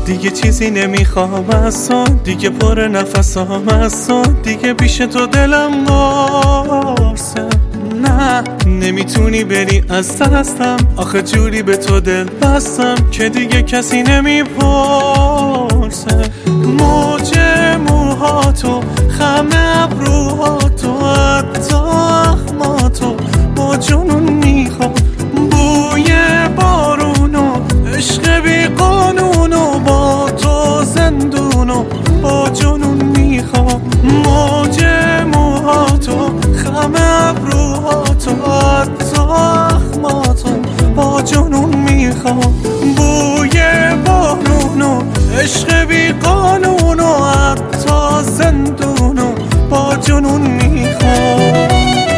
دیگه چیزی نمیخوام از تو، دیگه پر نفسام از تو، دیگه پیش تو دلم قرصه. نه نمیتونی بری از دستم، آخه جوری به تو دل بستم که دیگه کسی نمیپرسه. موج موهاتو، خم ابروهاتو، حتی اخماتو با جنون میخوام. بوی بارونو، عشق بی قانونو، با تو زندونو با جنون میخوام. موج موهاتو، خم ابروهاتو، حتی اخماتو با جنون میخوام. بوی بارونو، عشق بی قانونو، حتی زندونو با جنون میخوام.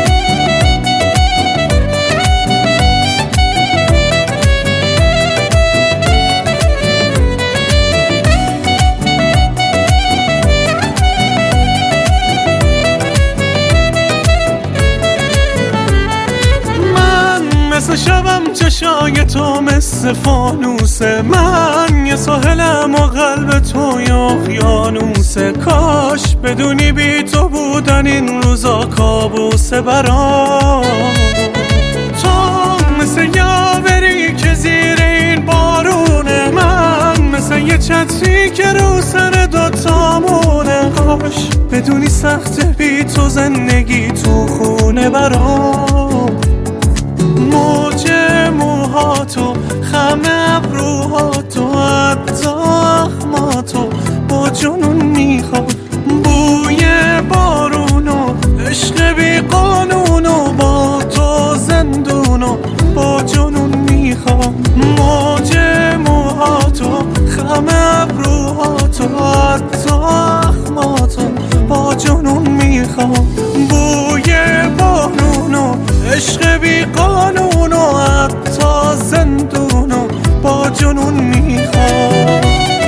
مثل شبم چشای تو مثل فانوسه، من یه ساحلم و قلب تو یه اقیانوسه. کاش بدونی بی تو بودن این روزا کابوسه برام. تو مثل یاوری که زیر این بارونه، من مثل یه چتری که رو سر دوتامونه. کاش بدونی سخته بی تو زندگی تو خونه برام. موج موهاتو، خم ابروهاتو، حتی اخماتو با جنون میخوام. بوی بارونو، عشق بی قانونو، با تو زندونو با جنون میخوام. موج موهاتو، خم ابروهاتو، حتی اخماتو با جنون میخوام. بوی بارونو، عشق بی قانونو، حتی زندونو با جنون میخوام.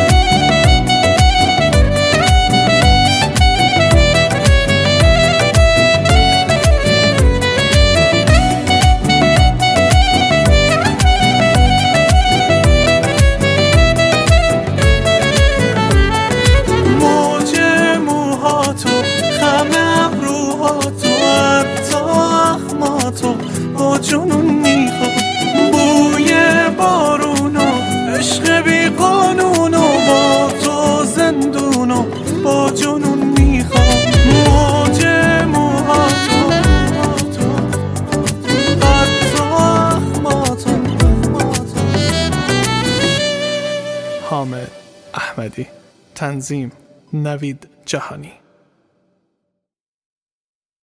موج موهاتو، خم ابروهاتو، حتی اخماتو با جنون میخوام. بوی بارونو، عشق بی قانونو، با تو زندونو با جنون میخوام. موج موهاتو، حتی اخماتو. حامد احمدی، تنظیم نوید جهانی.